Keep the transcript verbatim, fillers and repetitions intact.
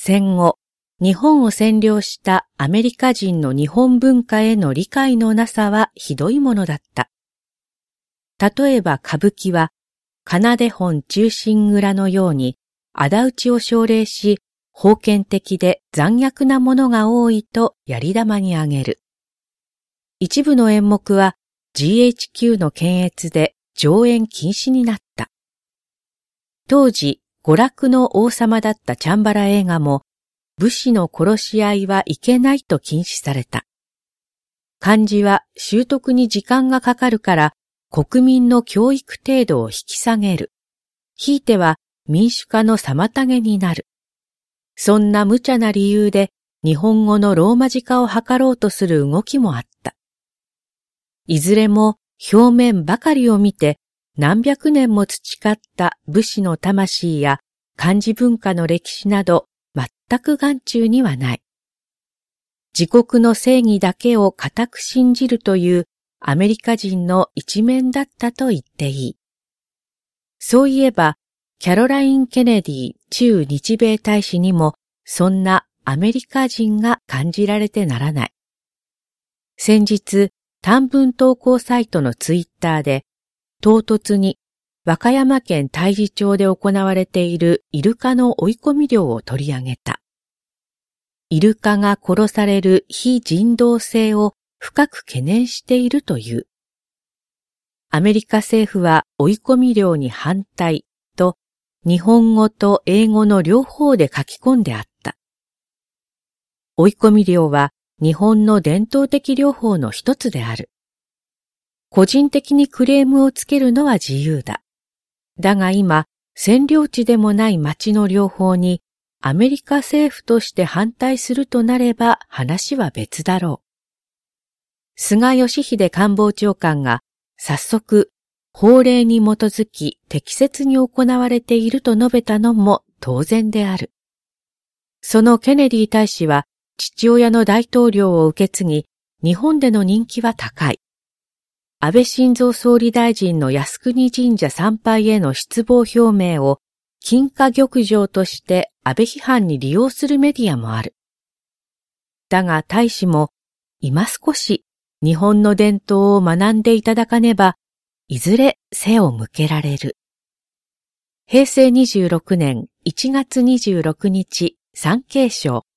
戦後、日本を占領したアメリカ人の日本文化への理解のなさはひどいものだった。例えば歌舞伎は、仮名手本忠臣蔵のように仇討ちを奨励し、封建的で残虐なものが多いとやり玉に挙げる。一部の演目は ジーエイチキュー の検閲で上演禁止になった。当時、娯楽の王様だったチャンバラ映画も、武士の殺し合いはいけないと禁止された。漢字は習得に時間がかかるから、国民の教育程度を引き下げる。ひいては民主化の妨げになる。そんな無茶な理由で日本語のローマ字化を図ろうとする動きもあった。いずれも表面ばかりを見て何百年も培った武士の魂や漢字文化の歴史など全く眼中にはない。自国の正義だけを固く信じるというアメリカ人の一面だったと言っていい。そういえば、キャロライン・ケネディ駐日米大使にもそんなアメリカ人が感じられてならない。先日、短文投稿サイトのツイッターで、唐突に和歌山県太地町で行われているイルカの追い込み漁を取り上げた。イルカが殺される非人道性を深く懸念しているという。アメリカ政府は追い込み漁に反対と日本語と英語の両方で書き込んであった。追い込み漁は日本の伝統的漁法の一つである。個人的にクレームをつけるのは自由だ。だが今、占領地でもない町の漁法にアメリカ政府として反対するとなれば話は別だろう。菅義偉官房長官が早速法令に基づき適切に行われていると述べたのも当然である。そのケネディ大使は父親の大統領を受け継ぎ、日本での人気は高い。安倍晋三総理大臣の靖国神社参拝への失望表明を金華玉城として安倍批判に利用するメディアもある。だが大使も今少し日本の伝統を学んでいただかねば、いずれ背を向けられる。へいせいにじゅうろくねんいちがつにじゅうろくにち、産経省。